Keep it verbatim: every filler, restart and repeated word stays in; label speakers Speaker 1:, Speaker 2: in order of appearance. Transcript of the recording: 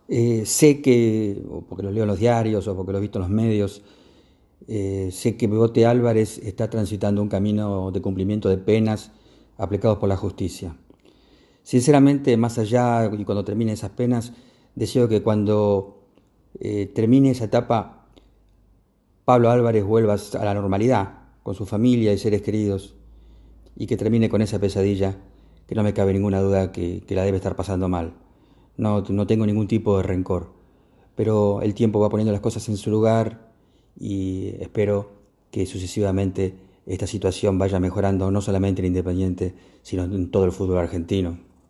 Speaker 1: Eh, sé que, o porque lo leo en los diarios o porque lo he visto en los medios, eh, sé que Bebote Álvarez está transitando un camino de cumplimiento de penas aplicados por la justicia. Sinceramente, más allá y cuando termine esas penas, deseo que cuando eh, termine esa etapa, Pablo Álvarez vuelva a la normalidad con su familia y seres queridos y que termine con esa pesadilla que no me cabe ninguna duda que, que la debe estar pasando mal. No, no tengo ningún tipo de rencor, pero el tiempo va poniendo las cosas en su lugar y espero que sucesivamente esta situación vaya mejorando no solamente en Independiente, sino en todo el fútbol argentino.